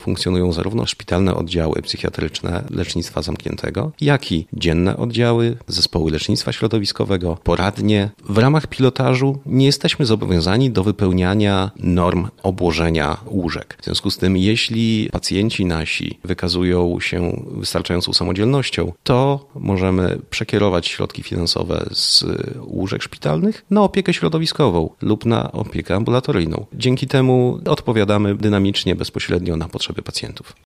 funkcjonują zarówno szpitalne oddziały psychiatryczne lecznictwa zamkniętego, jak i dzienne oddziały, zespoły lecznictwa środowiskowego, poradnie. W ramach pilotażu nie jesteśmy zobowiązani do wypełniania norm obłożenia łóżek. W związku z tym, jeśli pacjenci nasi wykazują się wystarczającą samodzielnością, to możemy przekierować środki finansowe z łóżek szpitalnych na opiekę środowiskową lub na opiekę ambulatoryjną. Dzięki temu odpowiadamy dynamicznie, bezpośrednio na potrzeby pacjentów.